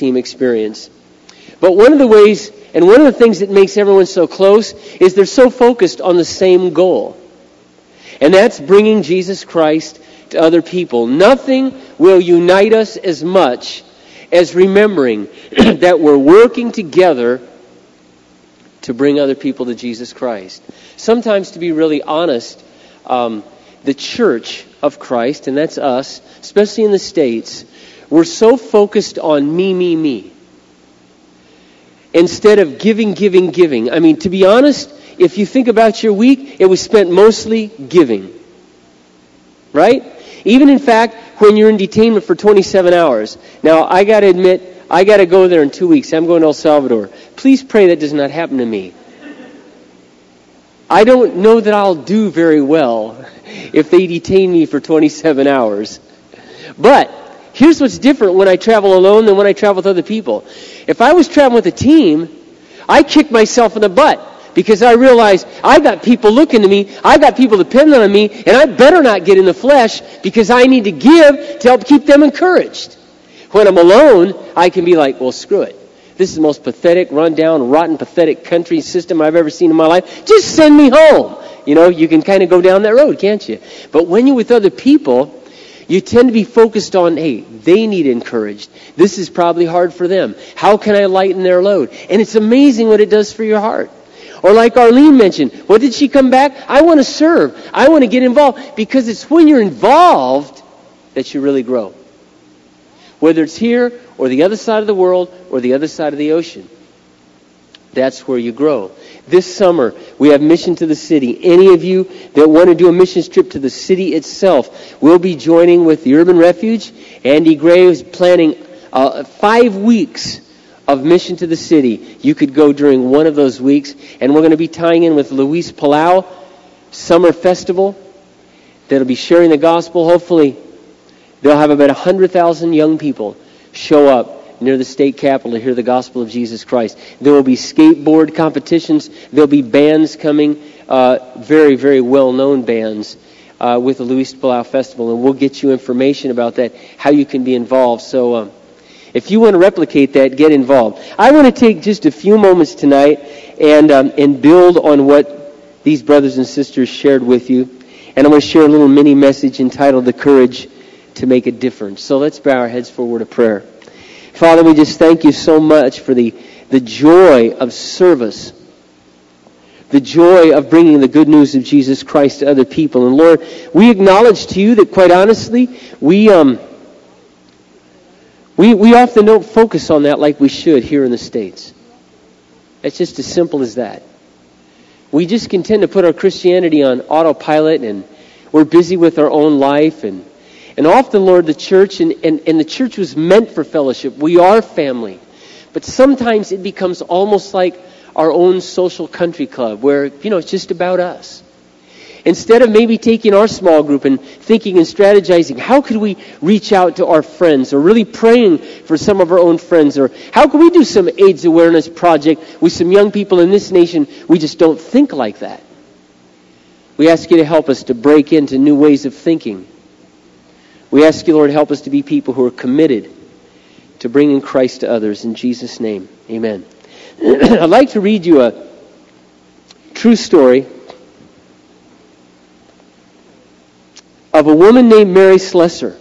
team experience. But one of the ways, and one of the things that makes everyone so close, is they're so focused on the same goal. And that's bringing Jesus Christ to other people. Nothing will unite us as much as remembering that we're working together to bring other people to Jesus Christ. Sometimes, to be really honest, the church of Christ, and that's us, especially in the States, we're so focused on me, instead of giving. I mean, to be honest, if you think about your week, it was spent mostly giving. Right? Even in fact, when you're in detainment for 27 hours. Now, I got to admit, I got to go there in 2 weeks. I'm going to El Salvador. Please pray that does not happen to me. I don't know that I'll do very well if they detain me for 27 hours. But here's what's different when I travel alone than when I travel with other people. If I was traveling with a team, I kick myself in the butt because I realize I've got people looking to me, I've got people depending on me, and I better not get in the flesh because I need to give to help keep them encouraged. When I'm alone, I can be like, well, screw it. This is the most pathetic, run-down, rotten, pathetic country system I've ever seen in my life. Just send me home. You know, you can kind of go down that road, can't you? But when you're with other people, you tend to be focused on, hey, they need encouraged. This is probably hard for them. How can I lighten their load? And it's amazing what it does for your heart. Or like Arlene mentioned, what did she come back? I want to serve. I want to get involved. Because it's when you're involved that you really grow. Whether it's here or the other side of the world or the other side of the ocean. That's where you grow. This summer, we have Mission to the City. Any of you that want to do a missions trip to the city itself, we'll be joining with the Urban Refuge. Andy Gray is planning 5 weeks of Mission to the City. You could go during one of those weeks. And we're going to be tying in with Luis Palau Summer Festival that'll be sharing the gospel. Hopefully, they'll have about 100,000 young people show up near the state capitol to hear the gospel of Jesus Christ. There will be skateboard competitions. There'll be bands coming, very, very well-known bands with the Luis Palau Festival. And we'll get you information about that, how you can be involved. So if you want to replicate that, get involved. I want to take just a few moments tonight and build on what these brothers and sisters shared with you. And I'm going to share a little mini message entitled The Courage to Make a Difference. So let's bow our heads for a word of prayer. Father, we just thank you so much for the joy of service, the joy of bringing the good news of Jesus Christ to other people. And Lord, we acknowledge to you that quite honestly, we often don't focus on that like we should here in the States. It's just as simple as that. We just can tend to put our Christianity on autopilot, and we're busy with our own life. And often, Lord, the church, and the church was meant for fellowship. We are family. But sometimes it becomes almost like our own social country club where, it's just about us. Instead of maybe taking our small group and thinking and strategizing, how could we reach out to our friends, or really praying for some of our own friends, or how can we do some AIDS awareness project with some young people in this nation? We just don't think like that. We ask you to help us to break into new ways of thinking. We ask you, Lord, help us to be people who are committed to bringing Christ to others. In Jesus' name, amen. I'd like to read you a true story of a woman named Mary Slessor.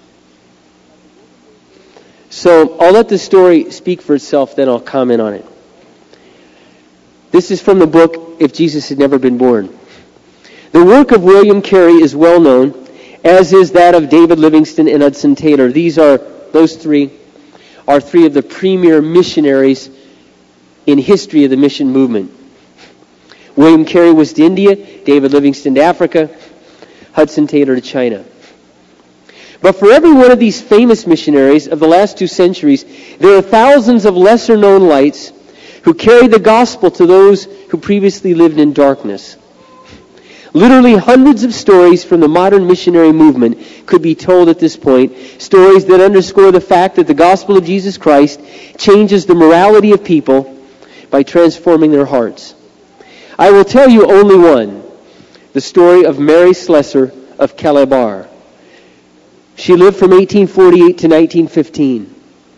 So I'll let the story speak for itself, then I'll comment on it. This is from the book, If Jesus Had Never Been Born. The work of William Carey is well known, as is that of David Livingstone and Hudson Taylor. Those three are three of the premier missionaries in history of the mission movement. William Carey was to India, David Livingstone to Africa, Hudson Taylor to China. But for every one of these famous missionaries of the last 2 centuries, there are thousands of lesser-known lights who carried the gospel to those who previously lived in darkness. Literally hundreds of stories from the modern missionary movement could be told at this point, stories that underscore the fact that the gospel of Jesus Christ changes the morality of people by transforming their hearts. I will tell you only one, the story of Mary Slessor of Calabar. She lived from 1848 to 1915.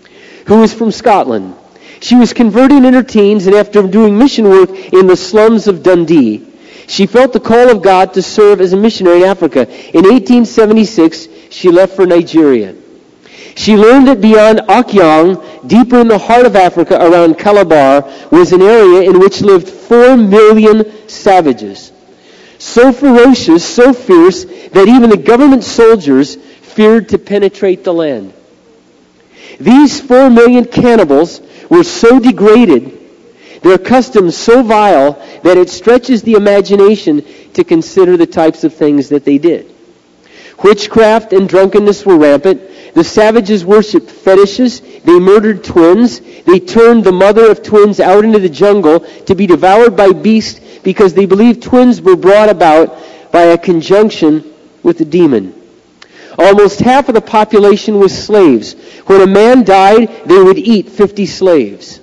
who was from Scotland. She was converting in her teens, and after doing mission work in the slums of Dundee, she felt the call of God to serve as a missionary in Africa. In 1876, she left for Nigeria. She learned that beyond Okyong, deeper in the heart of Africa, around Calabar, was an area in which lived 4 million savages. So ferocious, so fierce, that even the government soldiers feared to penetrate the land. These 4 million cannibals were so degraded, their customs so vile, that it stretches the imagination to consider the types of things that they did. Witchcraft and drunkenness were rampant. The savages worshipped fetishes. They murdered twins. They turned the mother of twins out into the jungle to be devoured by beasts because they believed twins were brought about by a conjunction with a demon. Almost half of the population was slaves. When a man died, they would eat 50 slaves.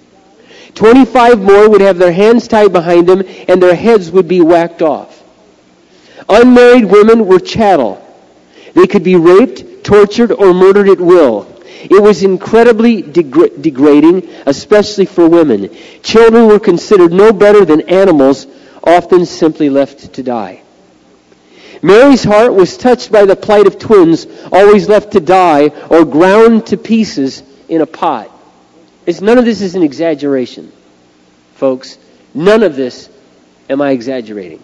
25 more would have their hands tied behind them and their heads would be whacked off. Unmarried women were chattel. They could be raped, tortured, or murdered at will. It was incredibly degrading, especially for women. Children were considered no better than animals, often simply left to die. Mary's heart was touched by the plight of twins, always left to die or ground to pieces in a pot. None of this is an exaggeration, folks. None of this am I exaggerating.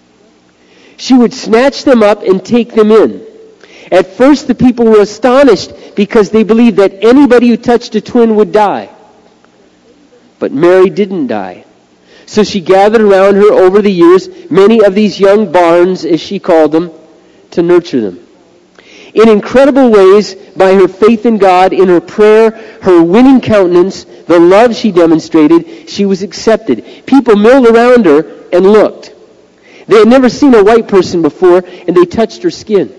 She would snatch them up and take them in. At first, the people were astonished because they believed that anybody who touched a twin would die. But Mary didn't die. So she gathered around her over the years many of these young barns, as she called them, to nurture them. In incredible ways, by her faith in God, in her prayer, her winning countenance, the love she demonstrated, she was accepted. People milled around her and looked. They had never seen a white person before, and they touched her skin.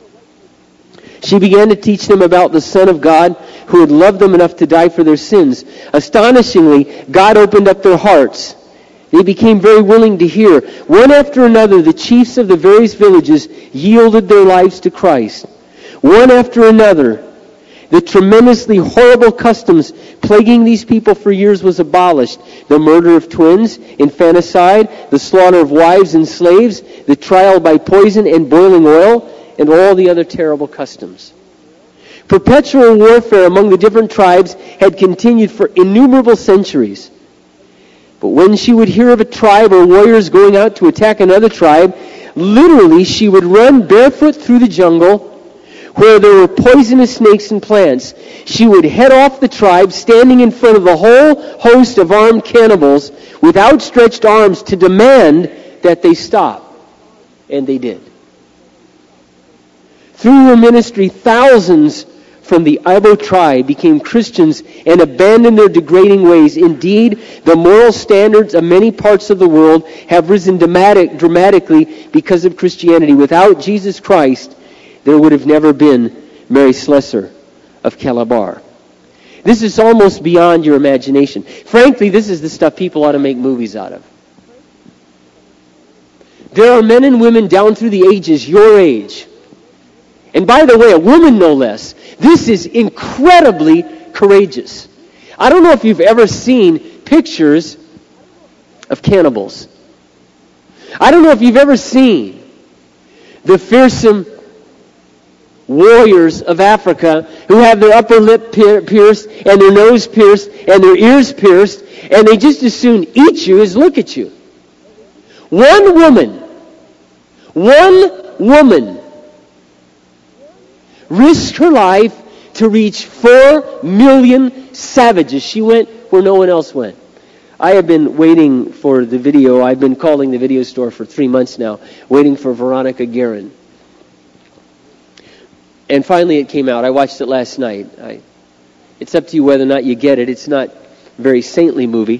She began to teach them about the Son of God who had loved them enough to die for their sins. Astonishingly, God opened up their hearts. They became very willing to hear. One after another, the chiefs of the various villages yielded their lives to Christ. One after another, the tremendously horrible customs plaguing these people for years was abolished. The murder of twins, infanticide, the slaughter of wives and slaves, the trial by poison and boiling oil, and all the other terrible customs. Perpetual warfare among the different tribes had continued for innumerable centuries. But when she would hear of a tribe or warriors going out to attack another tribe, literally she would run barefoot through the jungle where there were poisonous snakes and plants. She would head off the tribe, standing in front of the whole host of armed cannibals with outstretched arms to demand that they stop. And they did. Through her ministry, thousands from the Ibo tribe became Christians and abandoned their degrading ways. Indeed, the moral standards of many parts of the world have risen dramatically because of Christianity. Without Jesus Christ, there would have never been Mary Slessor of Calabar. This is almost beyond your imagination. Frankly, this is the stuff people ought to make movies out of. There are men and women down through the ages, your age. And by the way, a woman no less. This is incredibly courageous. I don't know if you've ever seen pictures of cannibals. I don't know if you've ever seen the fearsome warriors of Africa who have their upper lip pierced and their nose pierced and their ears pierced, and they just as soon eat you as look at you. One woman risked her life to reach 4 million savages. She went where no one else went. I have been waiting for the video. I've been calling the video store for 3 months now, waiting for Veronica Guerin. And finally it came out. I watched it last night. It's up to you whether or not you get it. It's not a very saintly movie.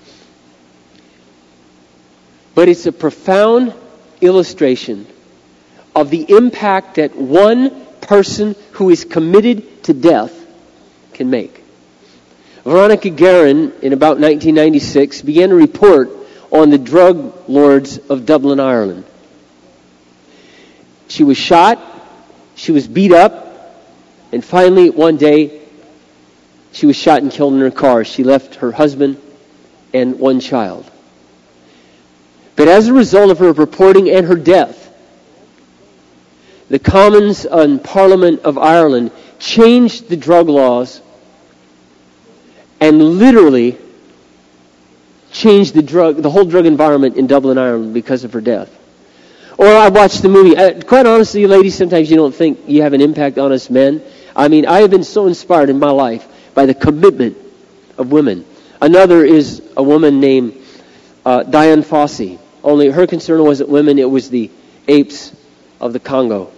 But it's a profound illustration of the impact that one person who is committed to death can make. Veronica Guerin, in about 1996, began to report on the drug lords of Dublin, Ireland. She was shot, she was beat up, and finally one day She was shot and killed in her car. She left her husband and one child. But as a result of her reporting and her death, the Commons and Parliament of Ireland changed the drug laws and literally changed the whole drug environment in Dublin, Ireland because of her death. Or I watched the movie. Quite honestly, ladies, sometimes you don't think you have an impact on us men. I mean, I have been so inspired in my life by the commitment of women. Another is a woman named Dian Fossey. Only her concern wasn't women, it was the apes of the Congo.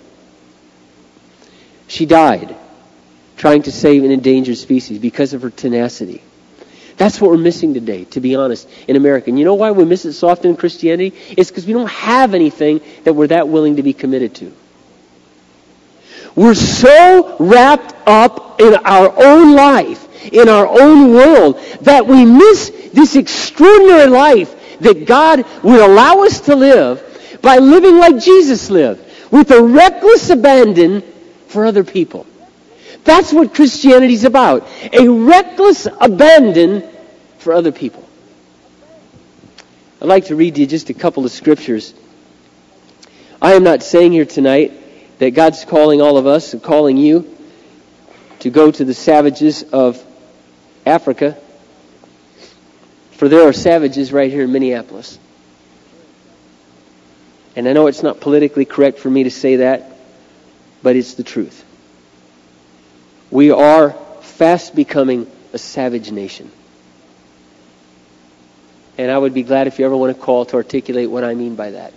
She died trying to save an endangered species because of her tenacity. That's what we're missing today, to be honest, in America. And you know why we miss it so often in Christianity? It's because we don't have anything that we're that willing to be committed to. We're so wrapped up in our own life, in our own world, that we miss this extraordinary life that God would allow us to live by living like Jesus lived, with a reckless abandon for other people. That's what Christianity is about. A reckless abandon for other people. I'd like to read you just a couple of scriptures. I am not saying here tonight that God's calling all of us and calling you to go to the savages of Africa. For there are savages right here in Minneapolis. And I know it's not politically correct for me to say that, but it's the truth. We are fast becoming a savage nation. And I would be glad if you ever want to call to articulate what I mean by that.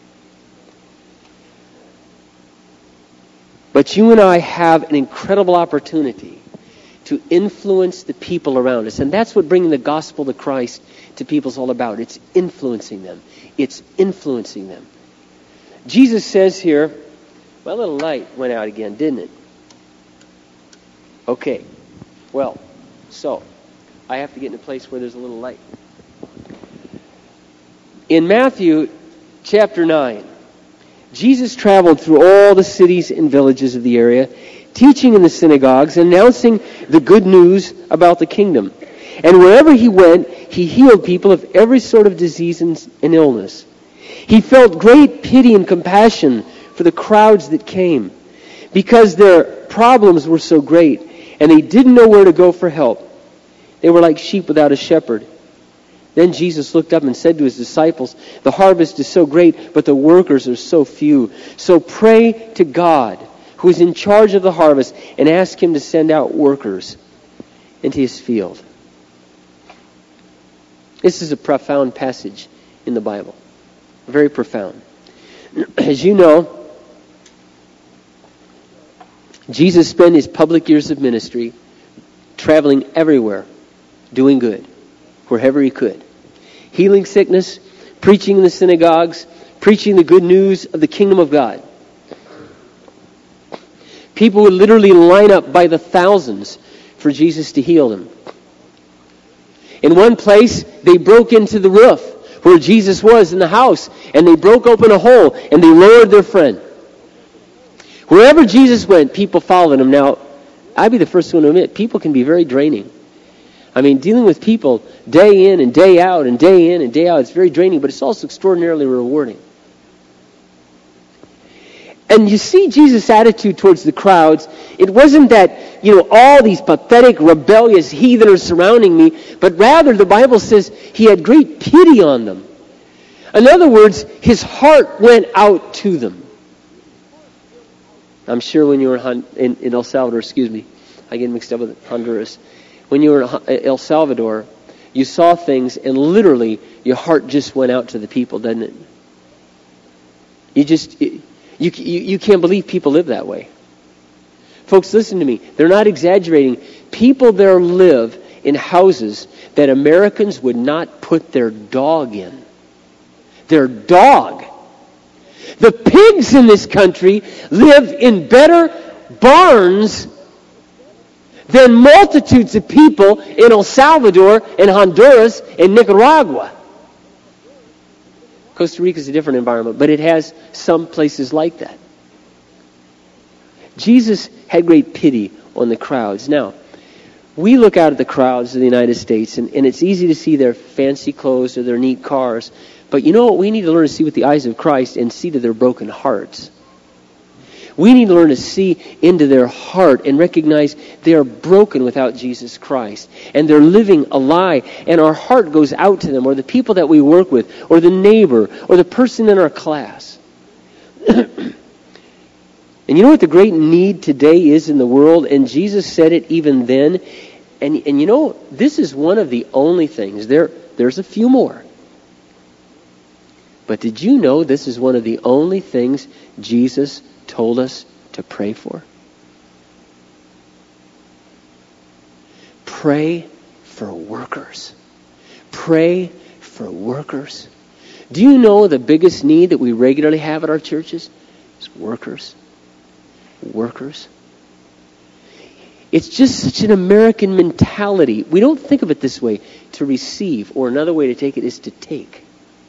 But you and I have an incredible opportunity to influence the people around us. And that's what bringing the gospel to Christ to people is all about. It's influencing them. It's influencing them. Jesus says here, my little light went out again, didn't it? Okay. Well, so I have to get in a place where there's a little light. In Matthew chapter 9, Jesus traveled through all the cities and villages of the area, teaching in the synagogues and announcing the good news about the kingdom. And wherever he went, he healed people of every sort of disease and illness. He felt great pity and compassion for the crowds that came, because their problems were so great, and they didn't know where to go for help. They were like sheep without a shepherd. Then Jesus looked up and said to his disciples, "The harvest is so great, but the workers are so few. So pray to God, who is in charge of the harvest, and ask him to send out workers into his field." This is a profound passage in the Bible. Very profound. As you know, Jesus spent his public years of ministry traveling everywhere, doing good, wherever he could. Healing sickness, preaching in the synagogues, preaching the good news of the kingdom of God. People would literally line up by the thousands for Jesus to heal them. In one place, they broke into the roof where Jesus was in the house, and they broke open a hole, and they lowered their friend. Wherever Jesus went, people followed him. Now, I'd be the first one to admit, people can be very draining. I mean, dealing with people day in and day out and day in and day out, it's very draining, but it's also extraordinarily rewarding. And you see Jesus' attitude towards the crowds. It wasn't that, all these pathetic, rebellious heathen are surrounding me, but rather the Bible says he had great pity on them. In other words, his heart went out to them. I'm sure when you were in El Salvador, I get mixed up with Honduras. When you were in El Salvador, you saw things and literally your heart just went out to the people, didn't it? You can't believe people live that way. Folks, listen to me. They're not exaggerating. People there live in houses that Americans would not put their dog in. Their dog. The pigs in this country live in better barns than multitudes of people in El Salvador and Honduras and Nicaragua. Costa Rica is a different environment, but it has some places like that. Jesus had great pity on the crowds. Now, We look out at the crowds of the United States, and it's easy to see their fancy clothes or their neat cars. But you know what? We need to learn to see with the eyes of Christ and see to their broken hearts. We need to learn to see into their heart and recognize they are broken without Jesus Christ. And they're living a lie. And our heart goes out to them, or the people that we work with, or the neighbor, or the person in our class. And you know what the great need today is in the world? And Jesus said it even then. And you know, this is one of the only things. There's a few more. But did you know this is one of the only things Jesus told us to pray for? Pray for workers. Pray for workers. Do you know the biggest need that we regularly have at our churches? Is workers. Workers. It's just such an American mentality. We don't think of it this way, to receive, or another way to take it is to take.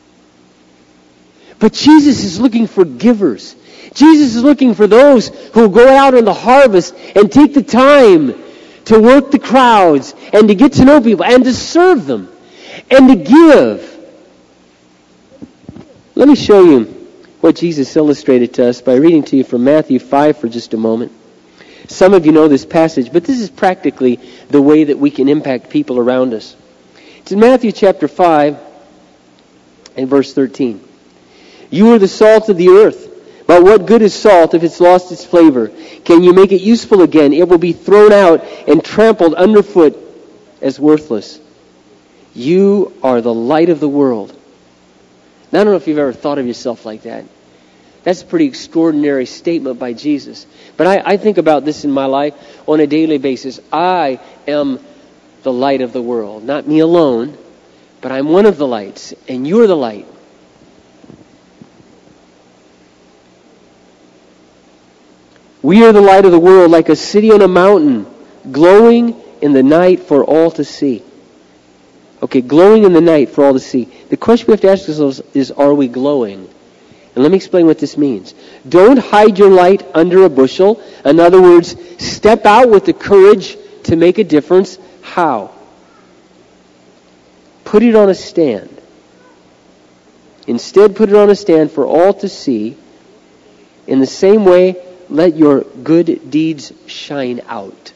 But Jesus is looking for givers. Jesus is looking for those who will go out in the harvest and take the time to work the crowds and to get to know people and to serve them and to give. Let me show you what Jesus illustrated to us by reading to you from Matthew 5 for just a moment. Some of you know this passage, but this is practically the way that we can impact people around us. It's in Matthew chapter 5 and verse 13. You are the salt of the earth. But what good is salt if it's lost its flavor? Can you make it useful again? It will be thrown out and trampled underfoot as worthless. You are the light of the world. Now, I don't know if you've ever thought of yourself like that. That's a pretty extraordinary statement by Jesus. But I think about this in my life on a daily basis. I am the light of the world. Not me alone, but I'm one of the lights, and you're the light. We are the light of the world, like a city on a mountain, glowing in the night for all to see. Okay, glowing in the night for all to see. The question we have to ask ourselves is, are we glowing? And let me explain what this means. Don't hide your light under a bushel. In other words, step out with the courage to make a difference. How? Put it on a stand. Instead, put it on a stand for all to see. In the same way, let your good deeds shine out,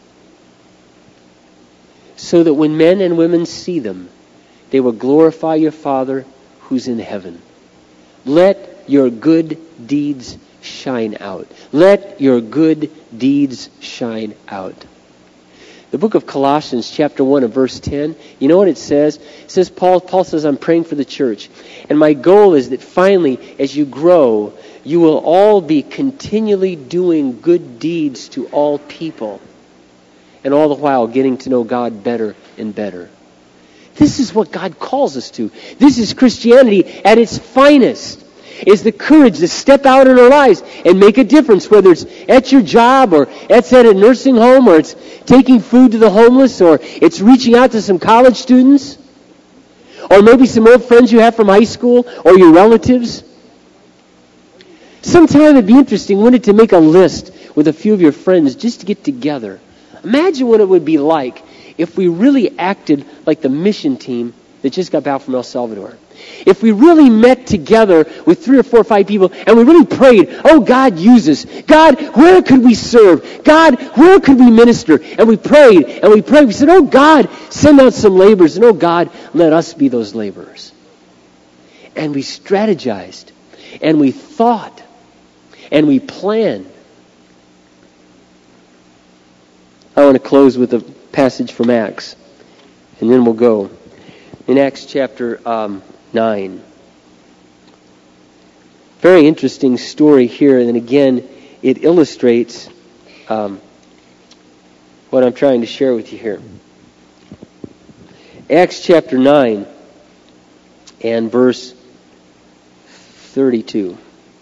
so that when men and women see them, they will glorify your Father who's in heaven. Let your good deeds shine out. Let your good deeds shine out. The book of Colossians, chapter 1 and verse 10, you know what it says? It says, Paul says, I'm praying for the church. And my goal is that finally, as you grow, you will all be continually doing good deeds to all people. And all the while getting to know God better and better. This is what God calls us to. This is Christianity at its finest. Is the courage to step out in our lives and make a difference, whether it's at your job or it's at a nursing home or it's taking food to the homeless or it's reaching out to some college students or maybe some old friends you have from high school or your relatives. Sometime it'd be interesting, wouldn't it, to make a list with a few of your friends just to get together. Imagine what it would be like if we really acted like the mission team that just got back from El Salvador. If we really met together with 3 or 4 or 5 people and we really prayed, oh, God, use us. God, where could we serve? God, where could we minister? And we prayed and we prayed. We said, oh, God, send out some laborers. And oh, God, let us be those laborers. And we strategized and we thought and we planned. I want to close with a passage from Acts, and then we'll go. In Acts chapter 9. Very interesting story here, and again, it illustrates what I'm trying to share with you here. Acts chapter 9 and verse 32.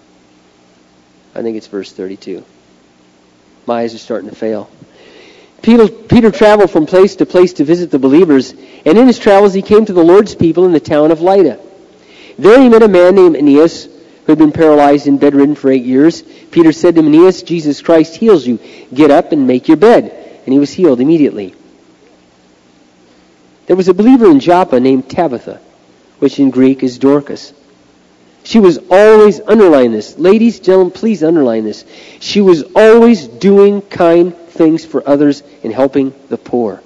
I think it's verse 32. My eyes are starting to fail. Peter traveled from place to place to visit the believers, and in his travels he came to the Lord's people in the town of Lydda. There he met a man named Aeneas, who had been paralyzed and bedridden for 8 years. Peter said to Aeneas, Jesus Christ heals you. Get up and make your bed. And he was healed immediately. There was a believer in Joppa named Tabitha, which in Greek is Dorcas. She was always, underline this. Ladies, gentlemen, please underline this. She was always doing kind things for others and helping the poor.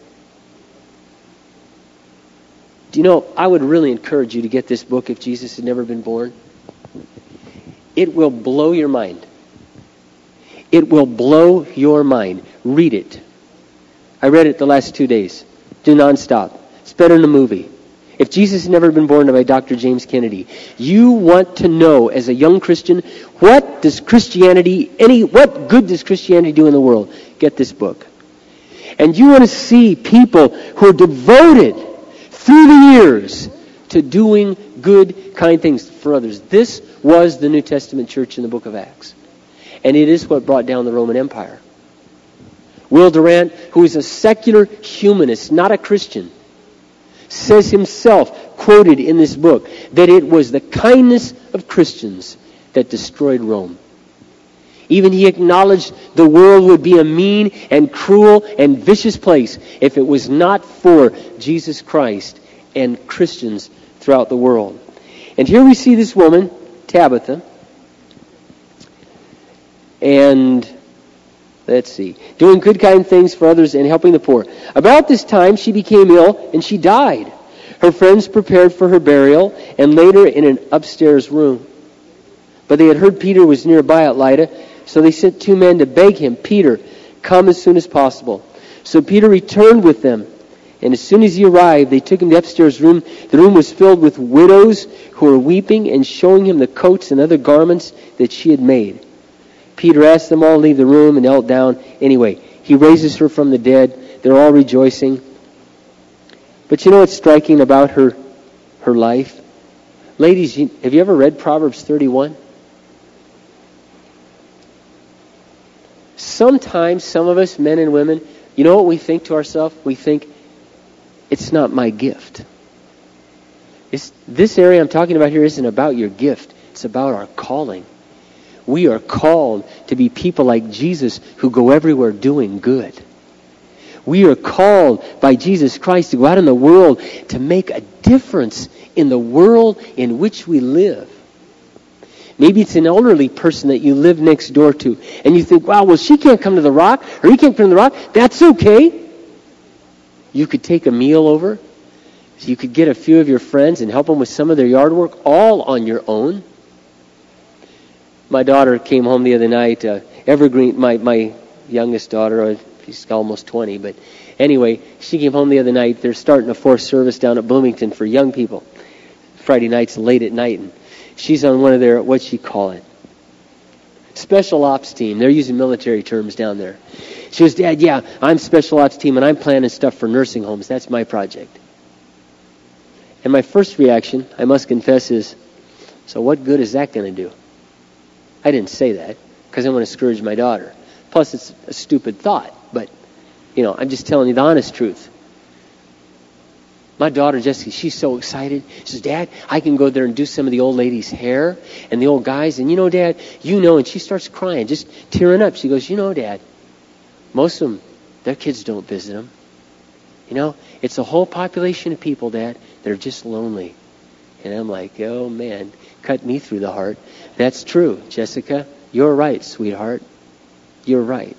Do you know, I would really encourage you to get this book if Jesus had never been born. It will blow your mind. It will blow your mind. Read it. I read it the last 2 days. Do nonstop. It's better than a movie. If Jesus had never been born by Dr. James Kennedy, you want to know as a young Christian, what good does Christianity do in the world? Get this book. And you want to see people who are devoted through the years to doing good, kind things for others. This was the New Testament church in the book of Acts. And it is what brought down the Roman Empire. Will Durant, who is a secular humanist, not a Christian, says himself, quoted in this book, that it was the kindness of Christians that destroyed Rome. Even he acknowledged the world would be a mean and cruel and vicious place if it was not for Jesus Christ and Christians throughout the world. And here we see this woman, Tabitha, and doing good kind things for others and helping the poor. About this time she became ill and she died. Her friends prepared for her burial and laid her in an upstairs room. But they had heard Peter was nearby at Lydda, so they sent 2 men to beg him, "Peter, come as soon as possible." So Peter returned with them, and as soon as he arrived, they took him to the upstairs room. The room was filled with widows who were weeping and showing him the coats and other garments that she had made. Peter asked them all to leave the room and knelt down. Anyway, he raises her from the dead. They're all rejoicing. But you know what's striking about her life? Ladies, have you ever read Proverbs 31? Sometimes, some of us, men and women, you know what we think to ourselves? We think, it's not my gift. This area I'm talking about here isn't about your gift. It's about our calling. We are called to be people like Jesus who go everywhere doing good. We are called by Jesus Christ to go out in the world to make a difference in the world in which we live. Maybe it's an elderly person that you live next door to, and you think, wow, well, she can't come to the Rock, or he can't come to the Rock. That's okay. You could take a meal over. You could get a few of your friends and help them with some of their yard work, all on your own. My daughter came home the other night. Evergreen, my youngest daughter, she's almost 20, but anyway, she came home the other night. They're starting a 4th service down at Bloomington for young people, Friday nights late at night, and she's on one of their, what's she call it? Special ops team. They're using military terms down there. She goes, "Dad, yeah, I'm special ops team, and I'm planning stuff for nursing homes. That's my project." And my first reaction, I must confess, is, so what good is that going to do? I didn't say that because I want to discourage my daughter. Plus, it's a stupid thought, but, I'm just telling you the honest truth. My daughter, Jessica, she's so excited. She says, "Dad, I can go there and do some of the old ladies' hair and the old guys. And Dad, and she starts crying, just tearing up. She goes, Dad, most of them, their kids don't visit them. It's a whole population of people, Dad, that are just lonely." And I'm like, oh, man, cut me through the heart. That's true, Jessica. You're right, sweetheart. You're right.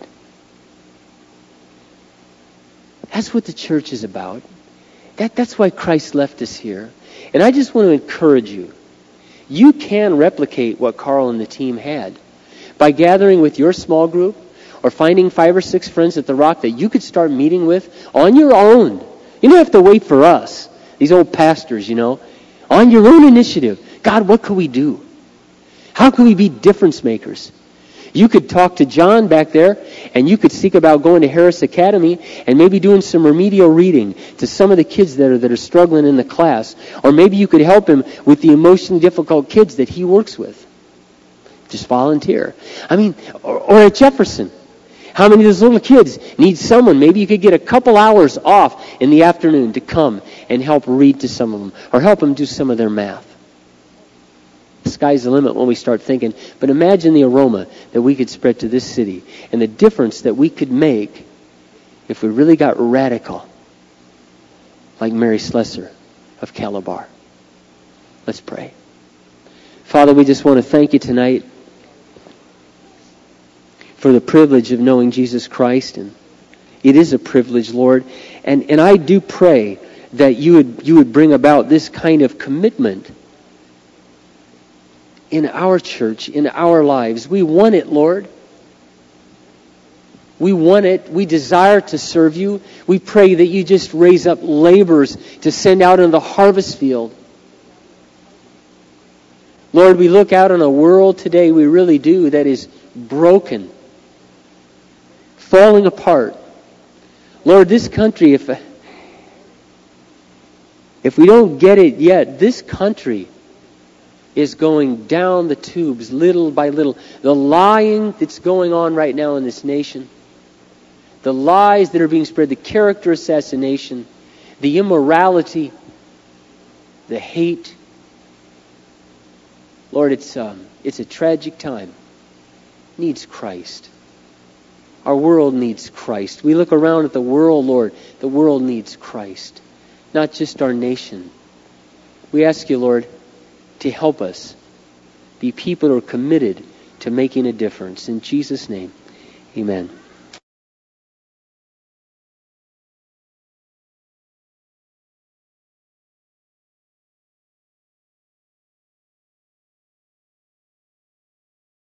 That's what the church is about. That's why Christ left us here. And I just want to encourage you. You can replicate what Carl and the team had by gathering with your small group or finding 5 or 6 friends at the Rock that you could start meeting with on your own. You don't have to wait for us, these old pastors, On your own initiative. God, what could we do? How can we be difference makers? You could talk to John back there, and you could seek about going to Harris Academy and maybe doing some remedial reading to some of the kids that are struggling in the class. Or maybe you could help him with the emotionally difficult kids that he works with. Just volunteer. Or at Jefferson. How many of those little kids need someone? Maybe you could get a couple hours off in the afternoon to come and help read to some of them or help them do some of their math. The sky's the limit when we start thinking. But imagine the aroma that we could spread to this city and the difference that we could make if we really got radical. like Mary Slessor of Calabar. Let's pray. Father, we just want to thank you tonight for the privilege of knowing Jesus Christ. And it is a privilege, Lord. And I do pray that you would bring about this kind of commitment in our church, in our lives. We want it, Lord. We want it. We desire to serve you. We pray that you just raise up laborers to send out in the harvest field. Lord, we look out on a world today, we really do, that is broken, falling apart. Lord, this country, if we don't get it yet, this country is going down the tubes little by little. The lying that's going on right now in this nation, the lies that are being spread, the character assassination, the immorality, the hate. Lord, it's a tragic time. It needs Christ. Our world needs Christ. We look around at the world, Lord. The world needs Christ, not just our nation. We ask you, Lord, to help us be people who are committed to making a difference. In Jesus' name, amen.